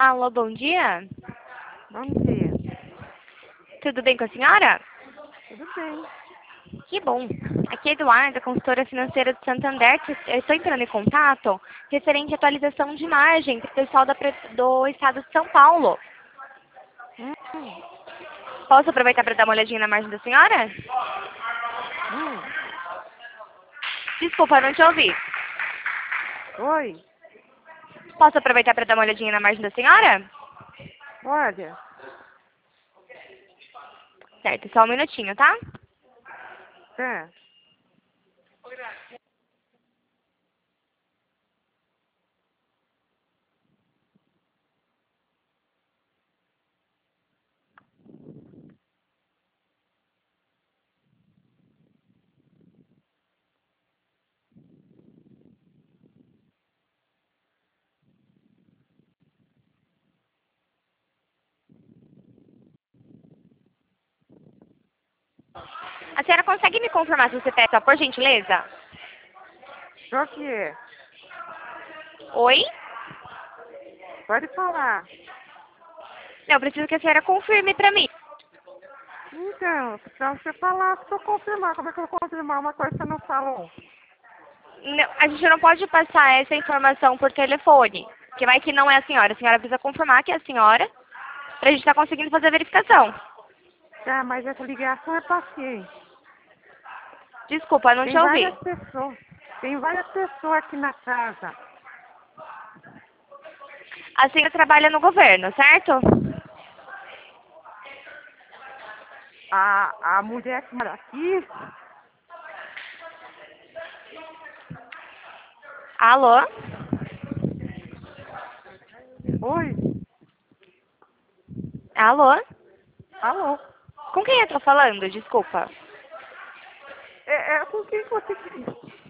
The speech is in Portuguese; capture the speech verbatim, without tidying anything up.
Alô, bom dia. Bom dia. Tudo bem com a senhora? Tudo bem? Que bom. Aqui é Eduarda, consultora financeira do Santander. Eu estou entrando em contato referente à atualização de margem para o pessoal da pre- do estado de São Paulo. Hum, hum, Posso aproveitar para dar uma olhadinha na margem da senhora? hum. Desculpa, não te ouvi. Oi, Posso aproveitar para dar uma olhadinha na margem da senhora? olha, Certo, só um minutinho, tá? tá. A senhora consegue me confirmar se você pede, por gentileza? Qual que é? Oi? Pode falar. Não, eu preciso que a senhora confirme para mim. Então, pra você falar, se eu confirmar, como é que eu vou confirmar uma coisa que você não falou? Não, a gente não pode passar essa informação por telefone, que vai que não é a senhora. A senhora precisa confirmar que é a senhora, pra gente estar conseguindo fazer a verificação. Tá, mas essa ligação é paciente. Desculpa, não te Tem ouvi. várias pessoas. Tem várias pessoas aqui na casa. A senhora trabalha no governo, certo? A, a mulher que mora aqui. Alô? Oi, Alô? alô. Com quem eu tô falando? Desculpa. É, é com quem que você queria?